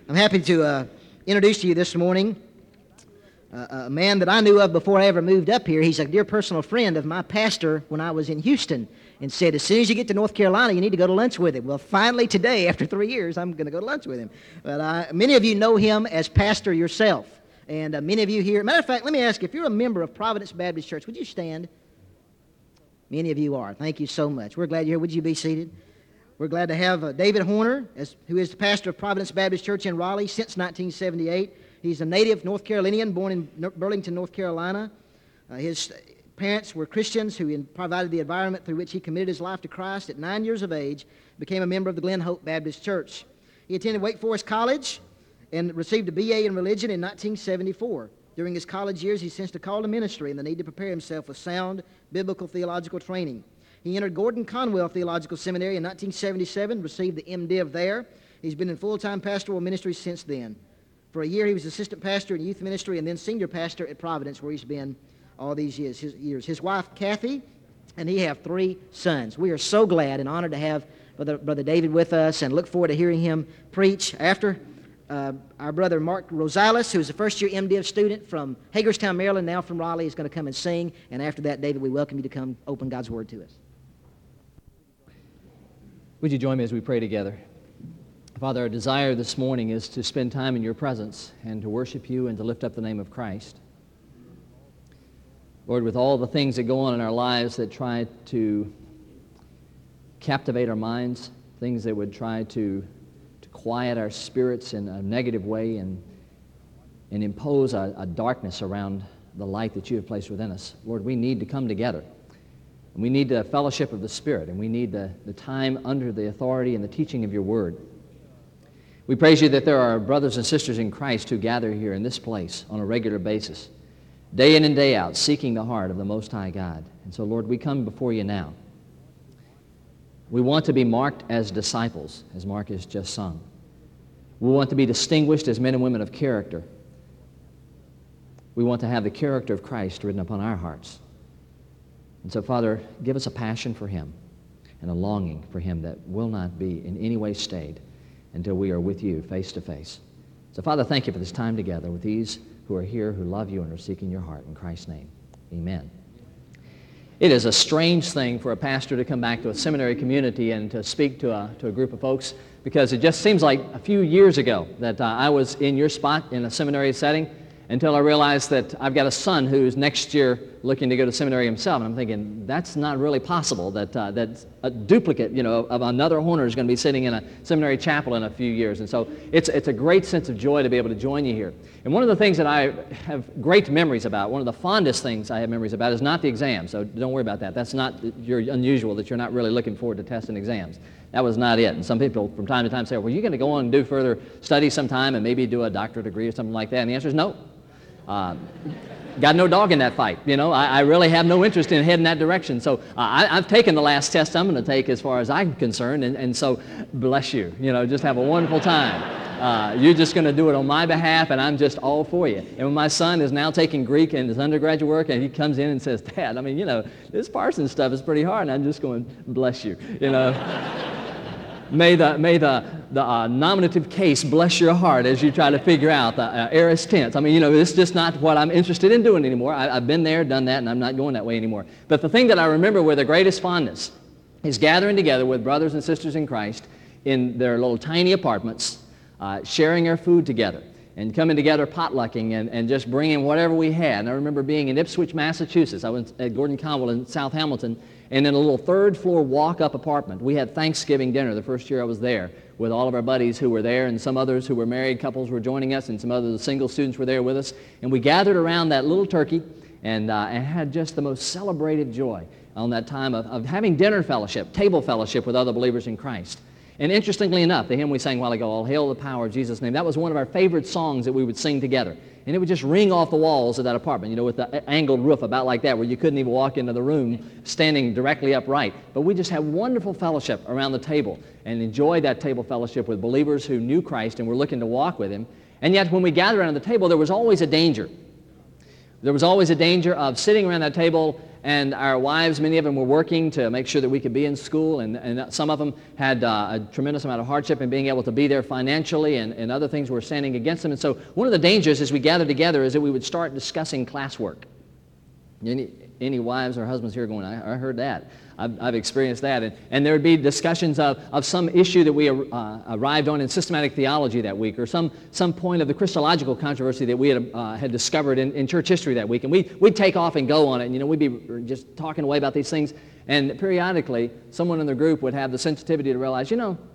I'm happy to introduce to you this morning a man that I knew of before I ever moved up here. He's a dear personal friend of my pastor when I was in Houston, and said, as soon as you get to North Carolina, you need to go to lunch with him. Well, finally today, after 3 years, I'm going to go to lunch with him. But many of you know him as pastor yourself, and many of you here. Matter of fact, let me ask you, if you're a member of Providence Baptist Church, would you stand? Many of you are. Thank you so much. We're glad you're here. Would you be seated? We're glad to have David Horner, who is the pastor of Providence Baptist Church in Raleigh since 1978. He's a native North Carolinian, born in Burlington, North Carolina. His parents were Christians who provided the environment through which he committed his life to Christ. At 9 years of age, became a member of the Glen Hope Baptist Church. He attended Wake Forest College and received a BA in religion in 1974. During his college years, he sensed a call to ministry and the need to prepare himself with sound biblical theological training. He entered Gordon Conwell Theological Seminary in 1977, received the MDiv there. He's been in full-time pastoral ministry since then. For a year, he was assistant pastor in youth ministry and then senior pastor at Providence, where he's been all these years. His wife, Kathy, and he have 3 sons. We are so glad and honored to have Brother David with us and look forward to hearing him preach. After our brother Mark Rosales, who is a first-year MDiv student from Hagerstown, Maryland, now from Raleigh, is going to come and sing. And after that, David, we welcome you to come open God's Word to us. Would you join me as we pray together? Father, our desire this morning is to spend time in your presence and to worship you and to lift up the name of Christ. Lord, with all the things that go on in our lives that try to captivate our minds, things that would try to quiet our spirits in a negative way and impose a darkness around the light that you have placed within us, Lord, we need to come together. And we need the fellowship of the Spirit, and we need the time under the authority and the teaching of your Word. We praise you that there are brothers and sisters in Christ who gather here in this place on a regular basis, day in and day out, seeking the heart of the Most High God. And so, Lord, we come before you now. We want to be marked as disciples, as Mark has just sung. We want to be distinguished as men and women of character. We want to have the character of Christ written upon our hearts. And so, Father, give us a passion for Him and a longing for Him that will not be in any way stayed until we are with you face to face. So, Father, thank you for this time together with these who are here, who love you and are seeking your heart. In Christ's name, amen. It is a strange thing for a pastor to come back to a seminary community and to speak to a group of folks, because it just seems like a few years ago that I was in your spot in a seminary setting until I realized that I've got a son who's next year looking to go to seminary himself. And I'm thinking, that's not really possible, that a duplicate, of another Horner is going to be sitting in a seminary chapel in a few years. And so it's a great sense of joy to be able to join you here. And one of the things that I have great memories about, one of the fondest things I have memories about, is not the exam. So don't worry about that. That's not, you're unusual that you're not really looking forward to tests and exams. That was not it. And some people from time to time say, well, you're going to go on and do further studies sometime and maybe do a doctorate degree or something like that. And the answer is no. Got no dog in that fight. I really have no interest in heading that direction. So I've taken the last test I'm going to take as far as I'm concerned, and so bless you. Just have a wonderful time. You're just going to do it on my behalf, and I'm just all for you. And when my son is now taking Greek in his undergraduate work, and he comes in and says, Dad, this Parsons stuff is pretty hard, and I'm just going, bless you. May the nominative case bless your heart as you try to figure out the aorist tense. It's just not what I'm interested in doing anymore. I've been there, done that, and I'm not going that way anymore. But the thing that I remember with the greatest fondness is gathering together with brothers and sisters in Christ in their little tiny apartments, sharing our food together, and coming together potlucking and just bringing whatever we had. And I remember being in Ipswich, Massachusetts. I was at Gordon Conwell in South Hamilton, and in a little third-floor walk-up apartment. We had Thanksgiving dinner the first year I was there with all of our buddies who were there, and some others who were married couples were joining us, and some other single students were there with us. And we gathered around that little turkey and had just the most celebrated joy on that time of having dinner fellowship, table fellowship with other believers in Christ. And interestingly enough, the hymn we sang a while ago, All Hail the Power of Jesus' Name, that was one of our favorite songs that we would sing together. And it would just ring off the walls of that apartment, with the angled roof about like that, where you couldn't even walk into the room standing directly upright. But we just had wonderful fellowship around the table and enjoyed that table fellowship with believers who knew Christ and were looking to walk with Him. And yet when we gathered around the table, there was always a danger. There was always a danger of sitting around that table and our wives, many of them were working to make sure that we could be in school, and some of them had a tremendous amount of hardship in being able to be there financially, and other things were standing against them. And so one of the dangers as we gathered together is that we would start discussing classwork. Any wives or husbands here going, I heard that. I've experienced that. And there would be discussions of some issue that we arrived on in systematic theology that week, or some point of the Christological controversy that we had discovered in church history that week. And we'd take off and go on it, and we'd be just talking away about these things. And periodically, someone in the group would have the sensitivity to realize,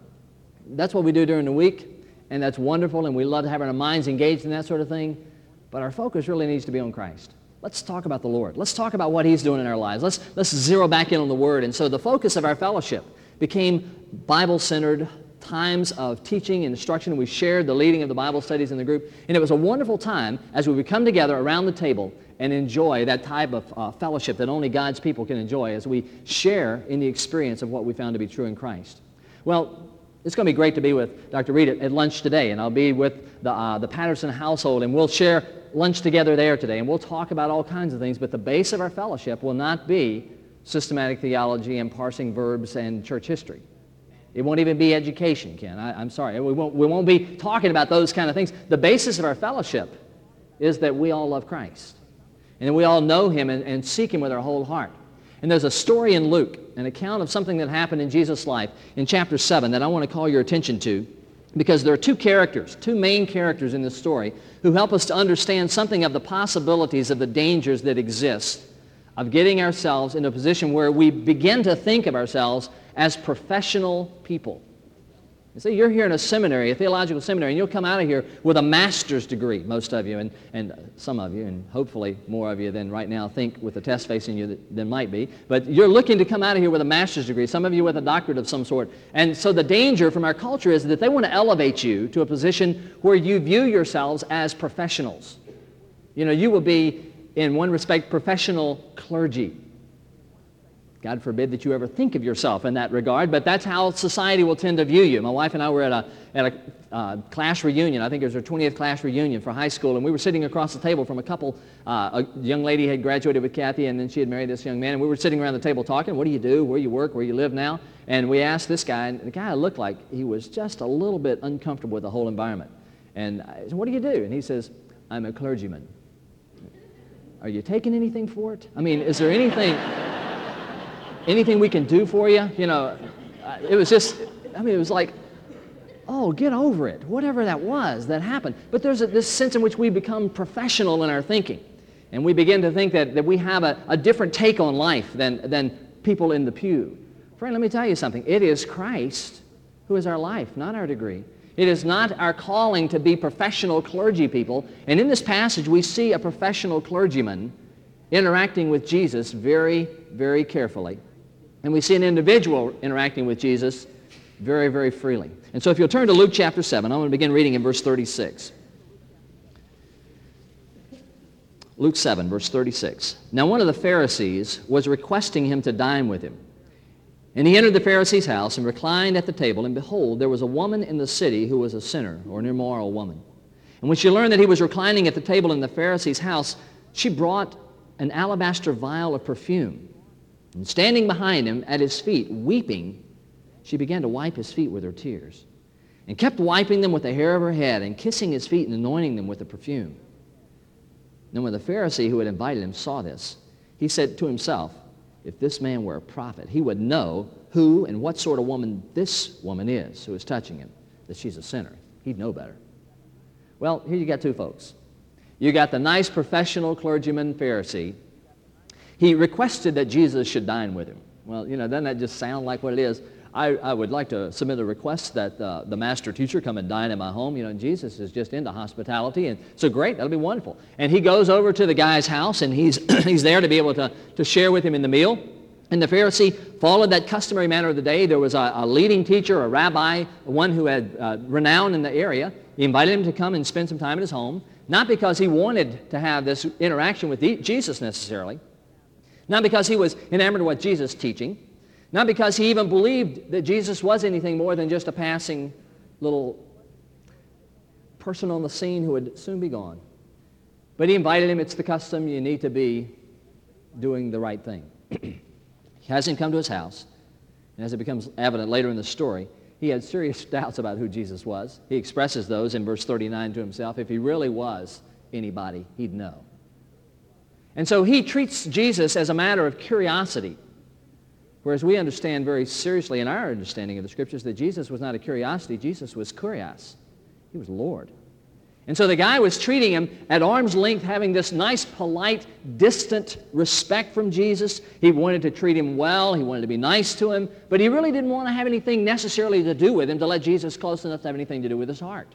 that's what we do during the week, and that's wonderful, and we love having our minds engaged in that sort of thing, but our focus really needs to be on Christ. Let's talk about the Lord. Let's talk about what He's doing in our lives. Let's zero back in on the Word. And so the focus of our fellowship became Bible-centered times of teaching and instruction. We shared the leading of the Bible studies in the group. And it was a wonderful time as we would come together around the table and enjoy that type of fellowship that only God's people can enjoy as we share in the experience of what we found to be true in Christ. Well, it's going to be great to be with Dr. Reed at lunch today, and I'll be with the Patterson household, and we'll share lunch together there today, and we'll talk about all kinds of things, but the base of our fellowship will not be systematic theology and parsing verbs and church history. It won't even be education, Ken. I'm sorry. We won't be talking about those kind of things. The basis of our fellowship is that we all love Christ, and that we all know Him and seek Him with our whole heart. And there's a story in Luke, an account of something that happened in Jesus' life in chapter 7 that I want to call your attention to, because there are two main characters in this story who help us to understand something of the possibilities of the dangers that exist of getting ourselves in a position where we begin to think of ourselves as professional people. You see, you're here in a seminary, a theological seminary, and you'll come out of here with a master's degree, most of you, and some of you, and hopefully more of you than right now think with the test facing you that might be. But you're looking to come out of here with a master's degree, some of you with a doctorate of some sort. And so the danger from our culture is that they want to elevate you to a position where you view yourselves as professionals. You will be, in one respect, professional clergy. God forbid that you ever think of yourself in that regard, but that's how society will tend to view you. My wife and I were at a class reunion. I think it was our 20th class reunion for high school, and we were sitting across the table from a couple. A young lady had graduated with Kathy, and then she had married this young man, and we were sitting around the table talking, what do you do, where you work, where you live now? And we asked this guy, and the guy looked like he was just a little bit uncomfortable with the whole environment. And I said, what do you do? And he says, I'm a clergyman. Are you taking anything for it? I mean, is there anything we can do for you? It was just, it was like, oh, get over it. Whatever that was that happened. But there's this sense in which we become professional in our thinking. And we begin to think that we have a different take on life than people in the pew. Friend, let me tell you something. It is Christ who is our life, not our degree. It is not our calling to be professional clergy people. And in this passage, we see a professional clergyman interacting with Jesus very, very carefully. And we see an individual interacting with Jesus very, very freely. And so if you'll turn to Luke chapter 7, I'm going to begin reading in verse 36. Luke 7, verse 36. Now one of the Pharisees was requesting him to dine with him. And he entered the Pharisee's house and reclined at the table, and behold, there was a woman in the city who was a sinner, or an immoral woman. And when she learned that he was reclining at the table in the Pharisee's house, she brought an alabaster vial of perfume. And standing behind him at his feet, weeping, she began to wipe his feet with her tears, and kept wiping them with the hair of her head, and kissing his feet and anointing them with the perfume. Then when the Pharisee who had invited him saw this, he said to himself, if this man were a prophet, he would know who and what sort of woman this woman is who is touching him, that she's a sinner. He'd know better. Well, here you got two folks. You got the nice professional clergyman Pharisee. He requested that Jesus should dine with him. Well, doesn't that just sound like what it is? I would like to submit a request that the master teacher come and dine in my home. Jesus is just into hospitality, and so great, that'll be wonderful. And he goes over to the guy's house, and he's there to be able to share with him in the meal. And the Pharisee followed that customary manner of the day. There was a leading teacher, a rabbi, one who had renown in the area. He invited him to come and spend some time at his home, not because he wanted to have this interaction with Jesus necessarily, not because he was enamored of what Jesus is teaching, not because he even believed that Jesus was anything more than just a passing little person on the scene who would soon be gone. But he invited him. It's the custom. You need to be doing the right thing. He has him come to his house, and as it becomes evident later in the story, he had serious doubts about who Jesus was. He expresses those in verse 39 to himself. If he really was anybody, he'd know. And so he treats Jesus as a matter of curiosity, whereas we understand very seriously in our understanding of the Scriptures that Jesus was not a curiosity, Jesus was kurios. He was Lord. And so the guy was treating him at arm's length, having this nice, polite, distant respect from Jesus. He wanted to treat him well. He wanted to be nice to him. But he really didn't want to have anything necessarily to do with him to let Jesus close enough to have anything to do with his heart.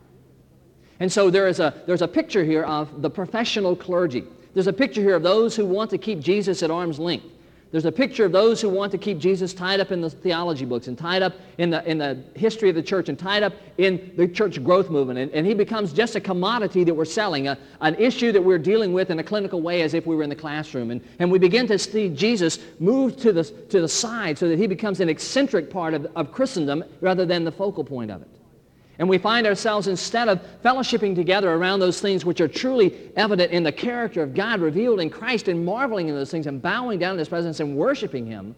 And so there's a picture here of the professional clergy. There's a picture here of those who want to keep Jesus at arm's length. There's a picture of those who want to keep Jesus tied up in the theology books and tied up in the history of the church and tied up in the church growth movement. And he becomes just a commodity that we're selling, an issue that we're dealing with in a clinical way as if we were in the classroom. And we begin to see Jesus move to the side so that he becomes an eccentric part of Christendom rather than the focal point of it. And we find ourselves, instead of fellowshipping together around those things which are truly evident in the character of God revealed in Christ and marveling in those things and bowing down in His presence and worshiping Him,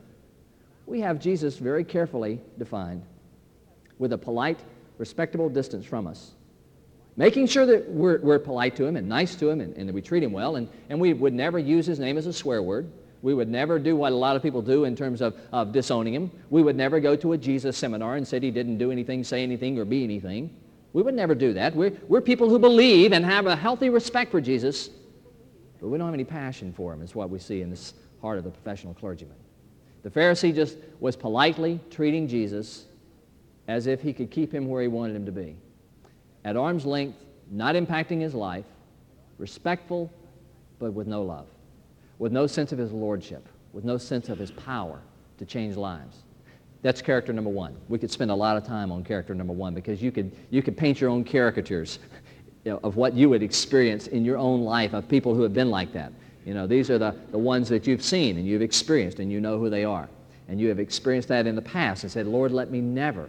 we have Jesus very carefully defined with a polite, respectable distance from us, making sure that we're polite to Him and nice to Him and that we treat Him well, and we would never use His name as a swear word. We would never do what a lot of people do in terms of disowning Him. We would never go to a Jesus seminar and say He didn't do anything, say anything, or be anything. We would never do that. We're people who believe and have a healthy respect for Jesus, but we don't have any passion for Him, is what we see in this heart of the professional clergyman. The Pharisee just was politely treating Jesus as if he could keep him where he wanted him to be. At arm's length, not impacting his life, respectful, but with no love, with no sense of his lordship, with no sense of his power to change lives. That's character number one. We could spend a lot of time on character number one because you could paint your own caricatures of what you would experience in your own life of people who have been like that. You know, these are the ones that you've seen and you've experienced and you know who they are. And you have experienced that in the past and said, Lord, let me never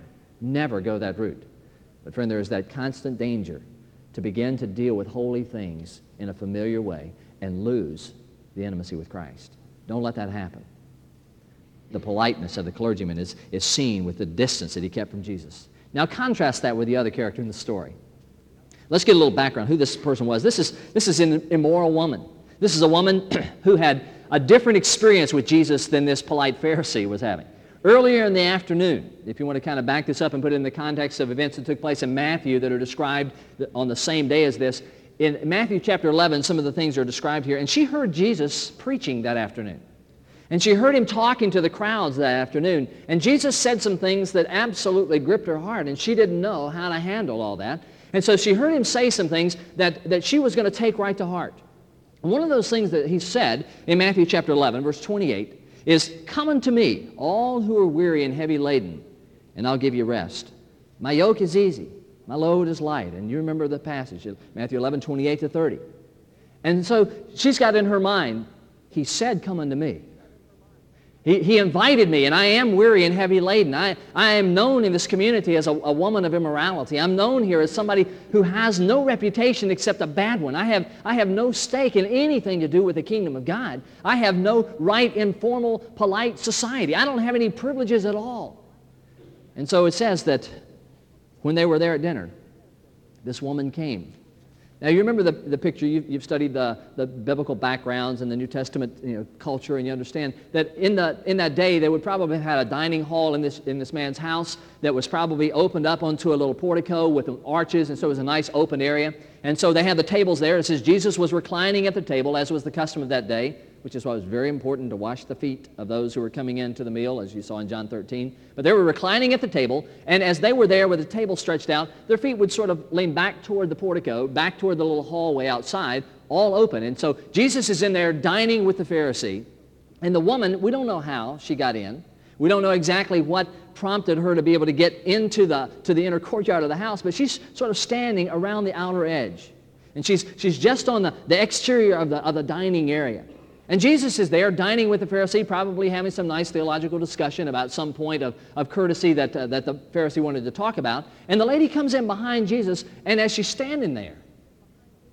go that route. But friend, there is that constant danger to begin to deal with holy things in a familiar way and lose the intimacy with Christ. Don't let that happen. The politeness of the clergyman is seen with the distance that he kept from Jesus. Now contrast that with the other character in the story. Let's get a little background who this person was. This is an immoral woman. This is a woman who had a different experience with Jesus than this polite Pharisee was having. Earlier in the afternoon, if you want to kind of back this up and put it in the context of events that took place in Matthew that are described on the same day as this, in Matthew chapter 11, some of the things are described here. And she heard Jesus preaching that afternoon. And she heard him talking to the crowds that afternoon. And Jesus said some things that absolutely gripped her heart, and she didn't know how to handle all that. And so she heard him say some things that she was going to take right to heart. And one of those things that he said in Matthew chapter 11, verse 28, is, "Come unto me, all who are weary and heavy laden, and I'll give you rest. My yoke is easy. My load is light." And you remember the passage, Matthew 11, 28 to 30. And so she's got in her mind, he said, "Come unto me." He invited me, and I am weary and heavy laden. I am known in this community as a woman of immorality. I'm known here as somebody who has no reputation except a bad one. I have no stake in anything to do with the kingdom of God. I have no right in formal, polite society. I don't have any privileges at all. And so it says that when they were there at dinner, this woman came. Now, you remember the picture. You've studied the biblical backgrounds and the New Testament culture, and you understand that in that day, they would probably have had a dining hall in this man's house that was probably opened up onto a little portico with arches, and so it was a nice open area. And so they had the tables there. It says Jesus was reclining at the table, as was the custom of that day, which is why it was very important to wash the feet of those who were coming into the meal, as you saw in John 13. But they were reclining at the table, and as they were there with the table stretched out, their feet would sort of lean back toward the portico, back toward the little hallway outside, all open. And so Jesus is in there dining with the Pharisee, and the woman, we don't know how she got in. We don't know exactly what prompted her to be able to get into the inner courtyard of the house, but she's sort of standing around the outer edge. And she's just on the exterior of the dining area. And Jesus is there dining with the Pharisee, probably having some nice theological discussion about some point of courtesy that the Pharisee wanted to talk about. And the lady comes in behind Jesus, and as she's standing there,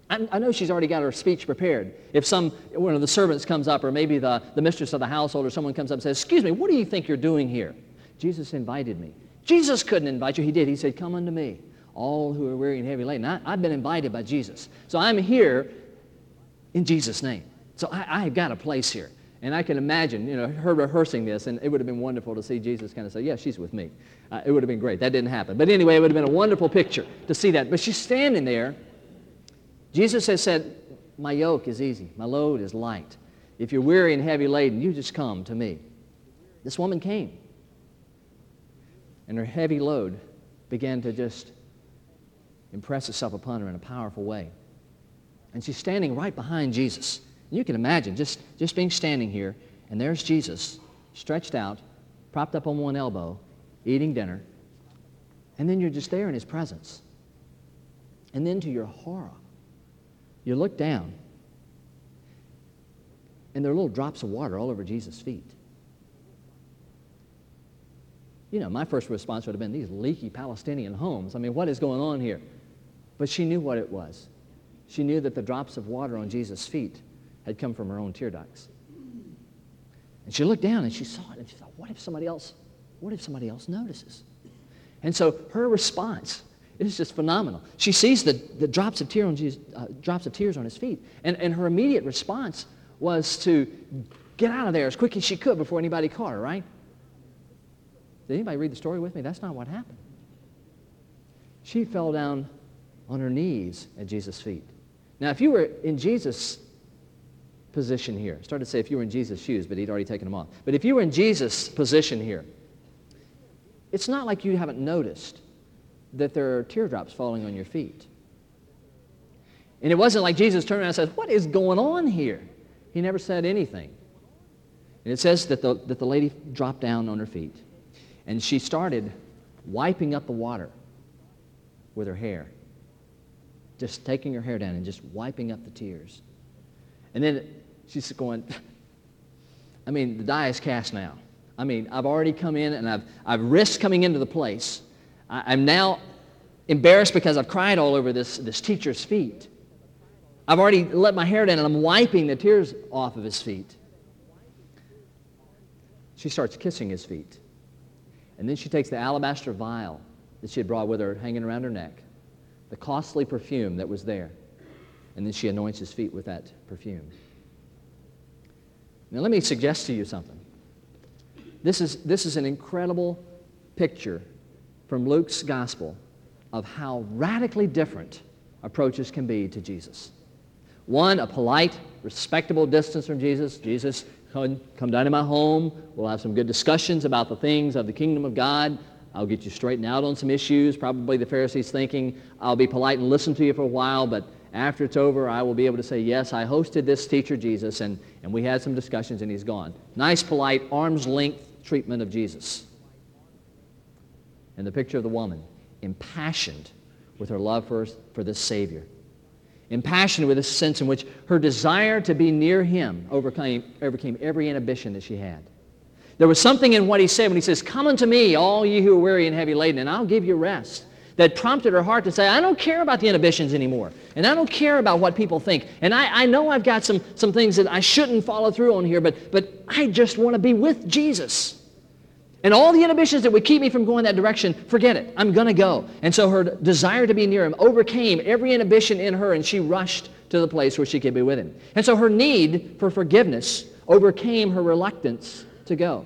I know she's already got her speech prepared. If one of the servants comes up, or maybe the mistress of the household or someone comes up and says, "Excuse me, what do you think you're doing here?" "Jesus invited me." "Jesus couldn't invite you." "He did. He said, 'Come unto me, all who are weary and heavy laden.'" I've been invited by Jesus. So I'm here in Jesus' name. So I've got a place here. And I can imagine, her rehearsing this, and it would have been wonderful to see Jesus kind of say, "Yeah, she's with me." It would have been great. That didn't happen. But anyway, it would have been a wonderful picture to see that. But she's standing there. Jesus has said, "My yoke is easy. My load is light. If you're weary and heavy laden, you just come to me." This woman came. And her heavy load began to just impress itself upon her in a powerful way. And she's standing right behind Jesus. And you can imagine just being standing here, and there's Jesus, stretched out, propped up on one elbow, eating dinner, and then you're just there in his presence. And then to your horror, you look down, and there are little drops of water all over Jesus' feet. My first response would have been, these leaky Palestinian homes. I mean, what is going on here? But she knew what it was. She knew that the drops of water on Jesus' feet had come from her own tear ducts. And she looked down and she saw it, and she thought, what if somebody else notices? And so her response is just phenomenal. She sees the drops of tears on his feet, and her immediate response was to get out of there as quick as she could before anybody caught her, right? Did anybody read the story with me? That's not what happened. She fell down on her knees at Jesus' feet. Now, if you were in Jesus' position here, I started to say if you were in Jesus' shoes, but he'd already taken them off. But if you were in Jesus' position here, it's not like you haven't noticed that there are teardrops falling on your feet. And it wasn't like Jesus turned around and said, "What is going on here?" He never said anything. And it says that the lady dropped down on her feet, and she started wiping up the water with her hair. Just taking her hair down and just wiping up the tears. And then she's going, the die is cast now. I've already come in and I've risked coming into the place. I'm now embarrassed because I've cried all over this teacher's feet. I've already let my hair down and I'm wiping the tears off of his feet. She starts kissing his feet. And then she takes the alabaster vial that she had brought with her hanging around her neck, the costly perfume that was there, and then she anoints his feet with that perfume. Now let me suggest to you something. This is an incredible picture from Luke's gospel of how radically different approaches can be to Jesus. One, a polite, respectable distance from Jesus. Jesus, come down to my home. We'll have some good discussions about the things of the kingdom of God. I'll get you straightened out on some issues. Probably the Pharisees thinking, I'll be polite and listen to you for a while, but after it's over, I will be able to say, yes, I hosted this teacher, Jesus, and we had some discussions, and he's gone. Nice, polite, arm's length treatment of Jesus. And the picture of the woman, impassioned with her love for this Savior. Impassioned with this sense in which her desire to be near him overcame every inhibition that she had. There was something in what he said when he says, "Come unto me, all ye who are weary and heavy laden, and I'll give you rest," that prompted her heart to say, I don't care about the inhibitions anymore, and I don't care about what people think, and I know I've got some things that I shouldn't follow through on here, but I just want to be with Jesus. And all the inhibitions that would keep me from going that direction, forget it. I'm going to go. And so her desire to be near him overcame every inhibition in her, and she rushed to the place where she could be with him. And so her need for forgiveness overcame her reluctance to go.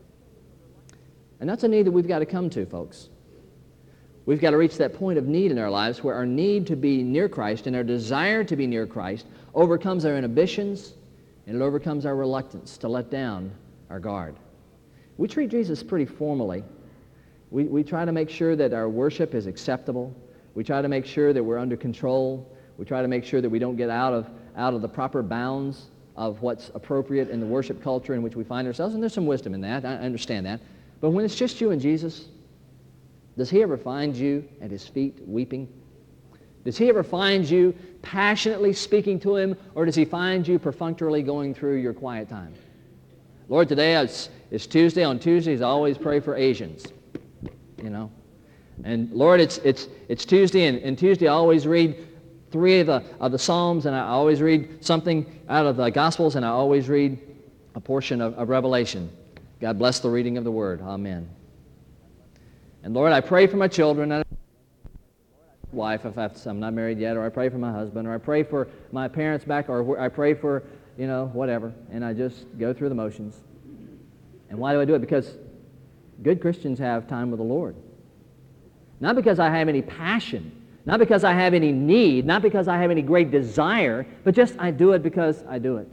And that's a need that we've got to come to, folks. We've got to reach that point of need in our lives where our need to be near Christ and our desire to be near Christ overcomes our inhibitions, and it overcomes our reluctance to let down our guard. We treat Jesus pretty formally. We try to make sure that our worship is acceptable. We try to make sure that we're under control. We try to make sure that we don't get out of the proper bounds of what's appropriate in the worship culture in which we find ourselves. And there's some wisdom in that. I understand that. But when it's just you and Jesus, does he ever find you at his feet weeping? Does he ever find you passionately speaking to him, or does he find you perfunctorily going through your quiet time? Lord, today it's Tuesday. On Tuesdays, I always pray for Asians, And Lord, it's Tuesday, and Tuesday I always read 3 of the Psalms, and I always read something out of the Gospels, and I always read a portion of Revelation. God bless the reading of the Word. Amen. And Lord, I pray for my children and wife if I'm not married yet, or I pray for my husband, or I pray for my parents back, or I pray for, whatever, and I just go through the motions. And why do I do it? Because good Christians have time with the Lord. Not because I have any passion, not because I have any need, not because I have any great desire, but just I do it because I do it.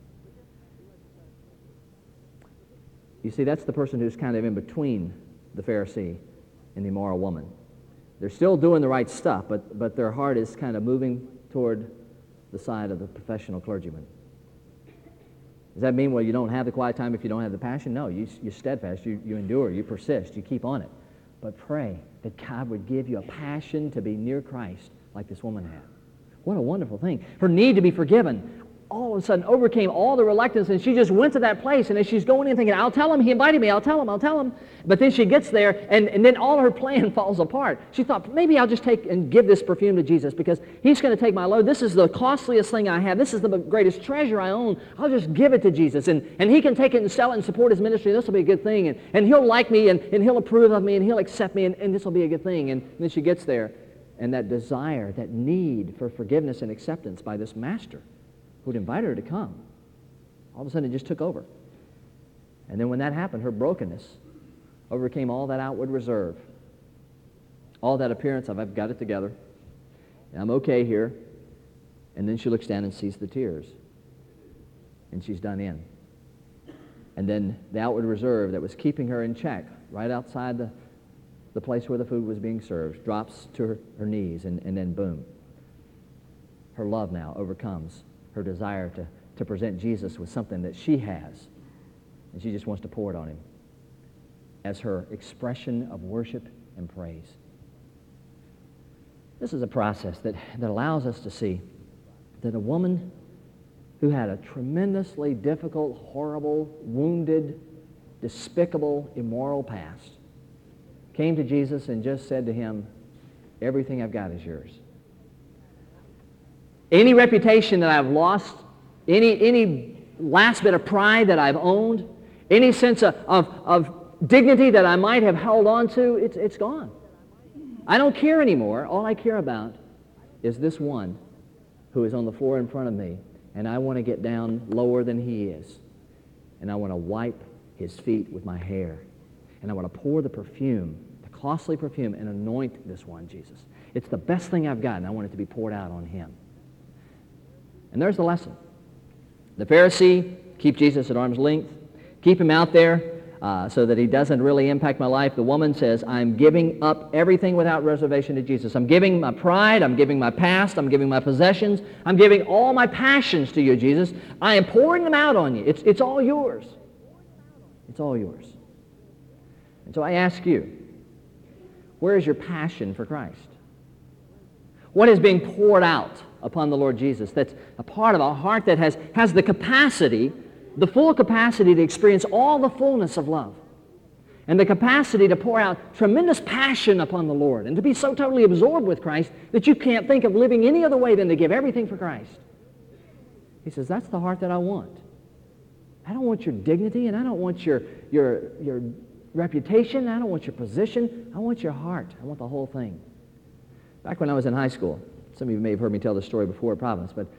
You see, that's the person who's kind of in between the Pharisee and the immoral woman. They're still doing the right stuff, but their heart is kind of moving toward the side of the professional clergyman. Does that mean, well, you don't have the quiet time if you don't have the passion? No, you're steadfast, you endure, you persist, you keep on it. But pray that God would give you a passion to be near Christ like this woman had. What a wonderful thing. Her need to be forgiven all of a sudden overcame all the reluctance, and she just went to that place, and as she's going in thinking, I'll tell him, he invited me, I'll tell him. But then she gets there, and then all her plan falls apart. She thought, maybe I'll just take and give this perfume to Jesus because he's going to take my load. This is the costliest thing I have. This is the greatest treasure I own. I'll just give it to Jesus, and he can take it and sell it and support his ministry. This will be a good thing, and he'll like me, and he'll approve of me, and he'll accept me, and this will be a good thing. And then she gets there, and that desire, that need for forgiveness and acceptance by this master who'd invited her to come, all of a sudden it just took over. And then when that happened, her brokenness overcame all that outward reserve, all that appearance of, I've got it together, and I'm okay here. And then she looks down and sees the tears, and she's done in. And then the outward reserve that was keeping her in check right outside the place where the food was being served drops to her knees, and then boom. Her love now overcomes her desire to present Jesus with something that she has, and she just wants to pour it on him as her expression of worship and praise. This is a process that allows us to see that a woman who had a tremendously difficult, horrible, wounded, despicable, immoral past came to Jesus and just said to him, everything I've got is yours. Any reputation that I've lost, any last bit of pride that I've owned, any sense of dignity that I might have held on to, it's gone. I don't care anymore. All I care about is this one who is on the floor in front of me, and I want to get down lower than he is, and I want to wipe his feet with my hair, and I want to pour the perfume, the costly perfume, and anoint this one, Jesus. It's the best thing I've got, and I want it to be poured out on him. And there's the lesson. The Pharisee, keep Jesus at arm's length, keep him out there so that he doesn't really impact my life. The woman says, I'm giving up everything without reservation to Jesus. I'm giving my pride, I'm giving my past, I'm giving my possessions, I'm giving all my passions to you, Jesus. I am pouring them out on you. It's all yours. It's all yours. And so I ask you, where is your passion for Christ? What is being poured out upon the Lord Jesus that's a part of a heart that has the capacity, the full capacity to experience all the fullness of love and the capacity to pour out tremendous passion upon the Lord and to be so totally absorbed with Christ that you can't think of living any other way than to give everything for Christ. He says, that's the heart that I want. I don't want your dignity, and I don't want your reputation, I don't want your position. I want your heart. I want the whole thing. Back when I was in high school, some of you may have heard me tell this story before at Providence, but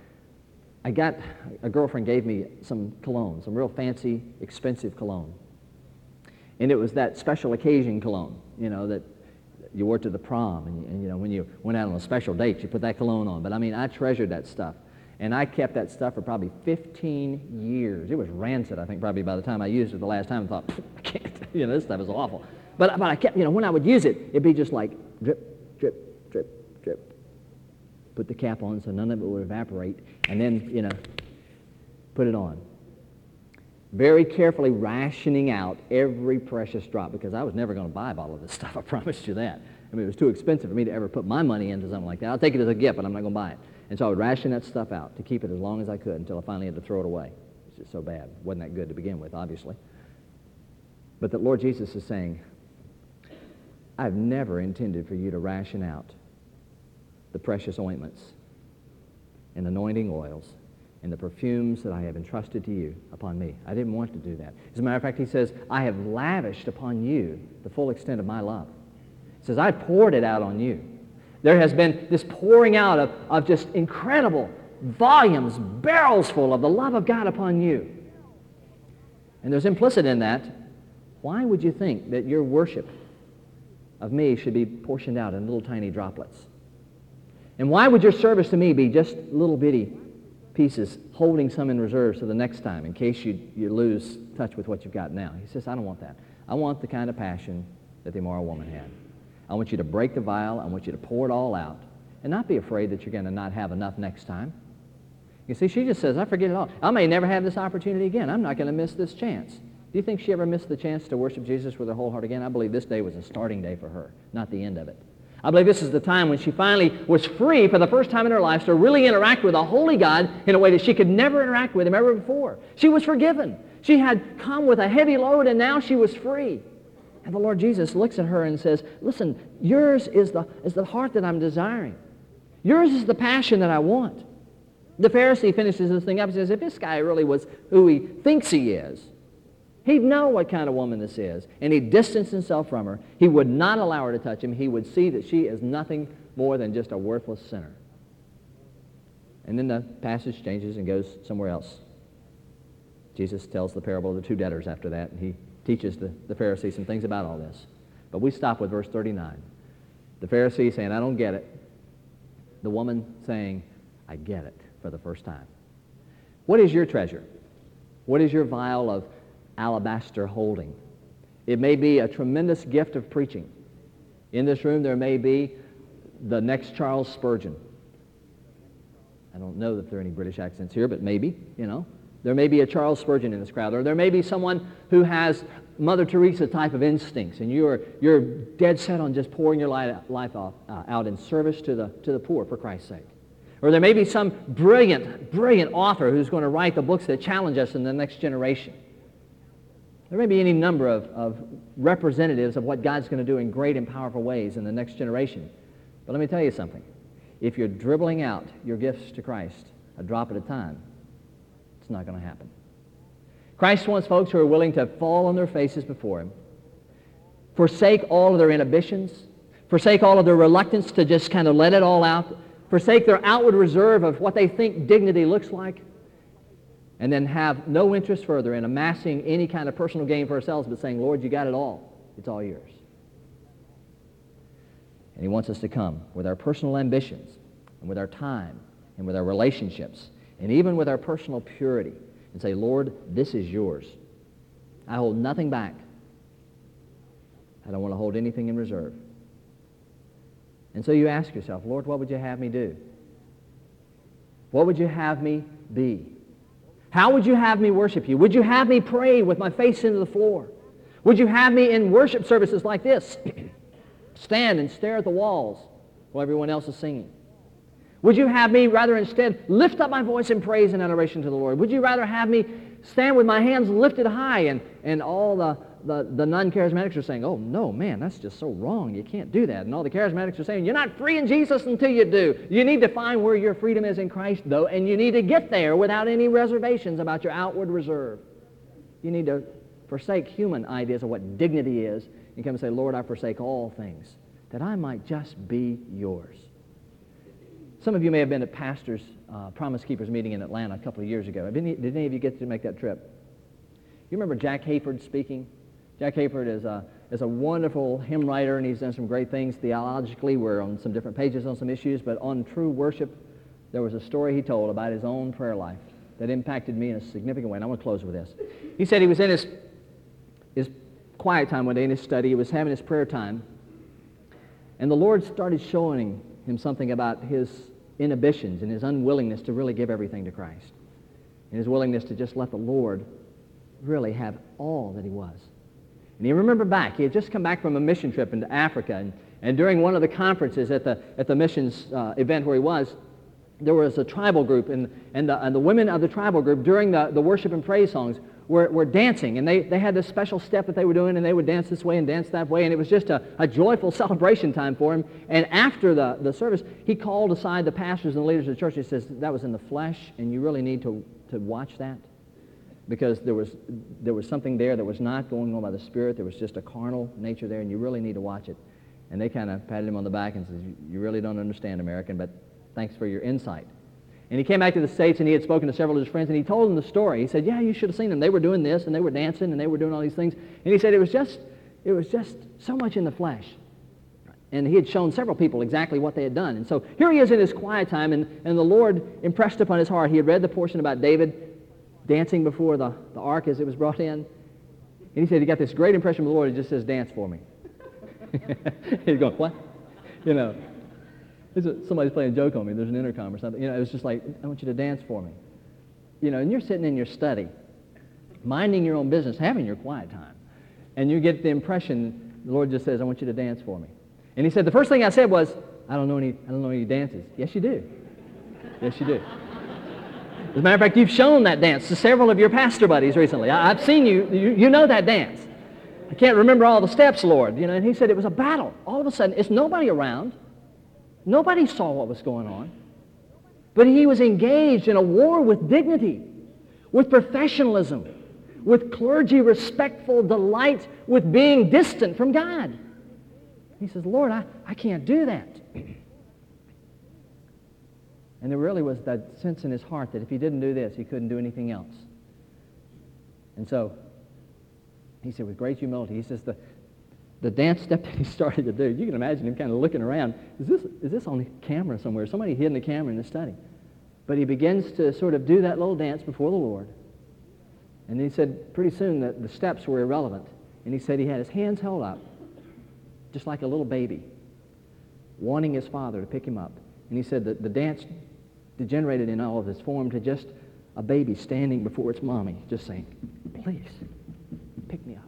a girlfriend gave me some cologne, some real fancy, expensive cologne. And it was that special occasion cologne, that you wore to the prom, and when you went out on a special date, you put that cologne on. But I mean, I treasured that stuff. And I kept that stuff for probably 15 years. It was rancid, I think, probably by the time I used it the last time. I thought, I can't, this stuff is awful. But I kept, when I would use it, it'd be just like drip, drip, drip, drip. Put the cap on so none of it would evaporate, and then, put it on. Very carefully rationing out every precious drop, because I was never going to buy a bottle of this stuff, I promised you that. I mean, it was too expensive for me to ever put my money into something like that. I'll take it as a gift, but I'm not going to buy it. And so I would ration that stuff out to keep it as long as I could until I finally had to throw it away. It's just so bad. It wasn't that good to begin with, obviously. But the Lord Jesus is saying, I've never intended for you to ration out the precious ointments and anointing oils and the perfumes that I have entrusted to you upon me. I didn't want to do that. As a matter of fact, he says, I have lavished upon you the full extent of my love. He says, I poured it out on you. There has been this pouring out of just incredible volumes, barrels full of the love of God upon you. And there's implicit in that, why would you think that your worship of me should be portioned out in little tiny droplets? And why would your service to me be just little bitty pieces, holding some in reserve so the next time, in case you lose touch with what you've got now? He says, I don't want that. I want the kind of passion that the immoral woman had. I want you to break the vial. I want you to pour it all out and not be afraid that you're going to not have enough next time. You see, she just says, I forget it all. I may never have this opportunity again. I'm not going to miss this chance. Do you think she ever missed the chance to worship Jesus with her whole heart again? I believe this day was a starting day for her, not the end of it. I believe this is the time when she finally was free for the first time in her life to really interact with a holy God in a way that she could never interact with him ever before. She was forgiven. She had come with a heavy load, and now she was free. And the Lord Jesus looks at her and says, listen, yours is the heart that I'm desiring. Yours is the passion that I want. The Pharisee finishes this thing up and says, if this guy really was who he thinks he is, he'd know what kind of woman this is. And he'd distance himself from her. He would not allow her to touch him. He would see that she is nothing more than just a worthless sinner. And then the passage changes and goes somewhere else. Jesus tells the parable of the two debtors after that, and he teaches the Pharisee some things about all this. But we stop with verse 39. The Pharisee saying, I don't get it. The woman saying, I get it for the first time. What is your treasure? What is your vial of alabaster holding? It may be a tremendous gift of preaching. In this room there may be the next Charles Spurgeon. I don't know that there are any British accents here, but maybe, There may be a Charles Spurgeon in this crowd, or there may be someone who has Mother Teresa type of instincts, and you're dead set on just pouring your life out in service to the poor for Christ's sake. Or there may be some brilliant author who's going to write the books that challenge us in the next generation. There may be any number of representatives of what God's going to do in great and powerful ways in the next generation. But let me tell you something. If you're dribbling out your gifts to Christ a drop at a time, it's not going to happen. Christ wants folks who are willing to fall on their faces before him, forsake all of their inhibitions, forsake all of their reluctance to just kind of let it all out, forsake their outward reserve of what they think dignity looks like, and then have no interest further in amassing any kind of personal gain for ourselves, but saying, Lord, you got it all. It's all yours. And he wants us to come with our personal ambitions and with our time and with our relationships and even with our personal purity and say, Lord, this is yours. I hold nothing back. I don't want to hold anything in reserve. And so you ask yourself, Lord, what would you have me do? What would you have me be? How would you have me worship you? Would you have me pray with my face into the floor? Would you have me in worship services like this stand and stare at the walls while everyone else is singing? Would you have me rather instead lift up my voice in praise and adoration to the Lord? Would you rather have me stand with my hands lifted high and all the non-charismatics are saying, oh, no, man, that's just so wrong. You can't do that. And all the charismatics are saying, you're not free in Jesus until you do. You need to find where your freedom is in Christ, though, and you need to get there without any reservations about your outward reserve. You need to forsake human ideas of what dignity is and come and say, Lord, I forsake all things, that I might just be yours. Some of you may have been at Pastor's Promise Keepers meeting in Atlanta a couple of years ago. Did any of you get to make that trip? You remember Jack Hayford speaking? Jack Hayford is a wonderful hymn writer, and he's done some great things theologically. We're on some different pages on some issues, but on true worship, there was a story he told about his own prayer life that impacted me in a significant way, and I want to close with this. He said he was in his quiet time one day in his study. He was having his prayer time, and the Lord started showing him something about his inhibitions and his unwillingness to really give everything to Christ, and his willingness to just let the Lord really have all that he was. And he remembered back. He had just come back from a mission trip into Africa, and during one of the conferences at the missions event where he was, there was a tribal group, and the women of the tribal group during the worship and praise songs were dancing, and they had this special step that they were doing, and they would dance this way and dance that way, and it was just a joyful celebration time for him. And after the service, he called aside the pastors and the leaders of the church. He says, that was in the flesh, and you really need to watch that, because there was something there that was not going on by the Spirit. There was just a carnal nature there, and you really need to watch it. And they kind of patted him on the back and said, you really don't understand, American, but thanks for your insight. And he came back to the States, and he had spoken to several of his friends, and he told them the story. He said, yeah, you should have seen them. They were doing this, and they were dancing, and they were doing all these things. And he said it was just so much in the flesh. And he had shown several people exactly what they had done. And so here he is in his quiet time, and the Lord impressed upon his heart. He had read the portion about David dancing before the ark as it was brought in. And he said he got this great impression from the Lord. He just says, dance for me. He's going, what? You know, somebody's playing a joke on me. There's an intercom or something. You know, it was just like, I want you to dance for me. You know, and you're sitting in your study, minding your own business, having your quiet time. And you get the impression, the Lord just says, I want you to dance for me. And he said, the first thing I said was, I don't know any dances. Yes, you do. Yes, you do. As a matter of fact, you've shown that dance to several of your pastor buddies recently. I've seen you know that dance. I can't remember all the steps, Lord. You know, and he said it was a battle. All of a sudden, it's nobody around. Nobody saw what was going on. But he was engaged in a war with dignity, with professionalism, with clergy respectful delight, with being distant from God. He says, Lord, I can't do that. And there really was that sense in his heart that if he didn't do this, he couldn't do anything else. And so he said, with great humility, he says, the dance step that he started to do, you can imagine him kind of looking around. Is this on the camera somewhere? Somebody hidden the camera in the study. But he begins to sort of do that little dance before the Lord. And he said pretty soon that the steps were irrelevant. And he said he had his hands held up, just like a little baby, wanting his father to pick him up. And he said that the dance degenerated in all of its form to just a baby standing before its mommy, just saying, please, pick me up.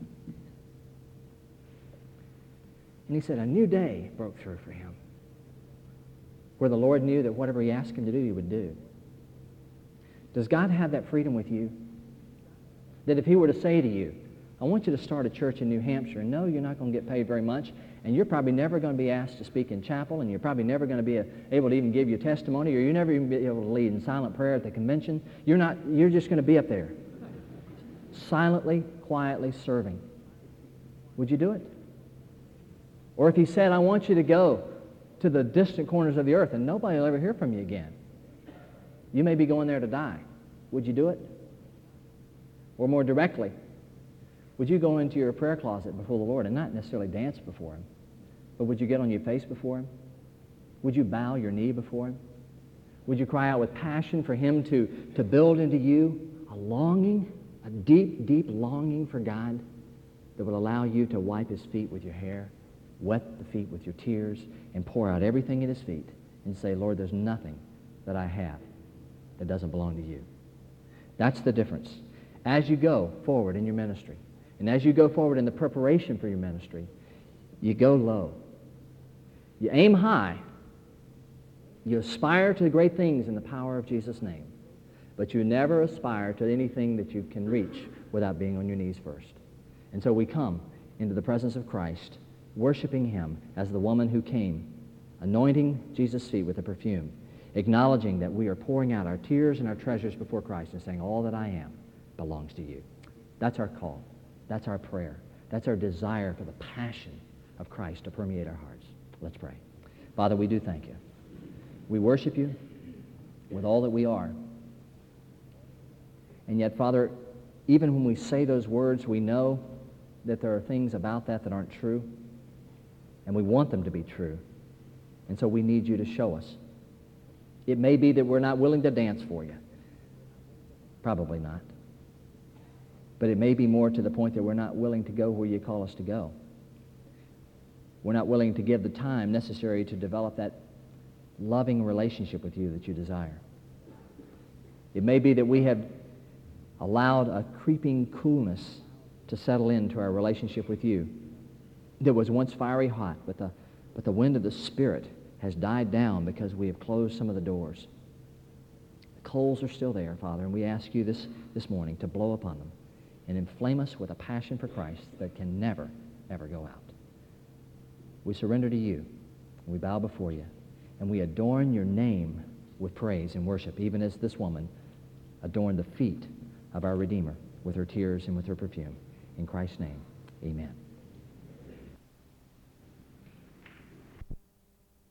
And he said a new day broke through for him, where the Lord knew that whatever he asked him to do, he would do. Does God have that freedom with you? That if he were to say to you, I want you to start a church in New Hampshire, and no, you're not going to get paid very much, and you're probably never going to be asked to speak in chapel, and you're probably never going to be able to even give your testimony, or you're never even be able to lead in silent prayer at the convention. You're just going to be up there, silently, quietly serving. Would you do it? Or if he said, I want you to go to the distant corners of the earth, and nobody will ever hear from you again. You may be going there to die. Would you do it? Or more directly, would you go into your prayer closet before the Lord and not necessarily dance before him, but would you get on your face before him? Would you bow your knee before him? Would you cry out with passion for him to build into you a longing, a deep, deep longing for God that would allow you to wipe his feet with your hair, wet the feet with your tears, and pour out everything at his feet and say, Lord, there's nothing that I have that doesn't belong to you. That's the difference. As you go forward in your ministry, and as you go forward in the preparation for your ministry, you go low. You aim high. You aspire to great things in the power of Jesus' name. But you never aspire to anything that you can reach without being on your knees first. And so we come into the presence of Christ, worshiping him as the woman who came, anointing Jesus' feet with a perfume, acknowledging that we are pouring out our tears and our treasures before Christ and saying, all that I am belongs to you. That's our call. That's our prayer. That's our desire for the passion of Christ to permeate our hearts. Let's pray. Father, we do thank you. We worship you with all that we are. And yet, Father, even when we say those words, we know that there are things about that aren't true, and we want them to be true. And so we need you to show us. It may be that we're not willing to dance for you. Probably not. But it may be more to the point that we're not willing to go where you call us to go. We're not willing to give the time necessary to develop that loving relationship with you that you desire. It may be that we have allowed a creeping coolness to settle into our relationship with you that was once fiery hot, but the wind of the Spirit has died down because we have closed some of the doors. The coals are still there, Father, and we ask you this morning to blow upon them and inflame us with a passion for Christ that can never, ever go out. We surrender to you. We bow before you. And we adorn your name with praise and worship, even as this woman adorned the feet of our Redeemer with her tears and with her perfume. In Christ's name, amen.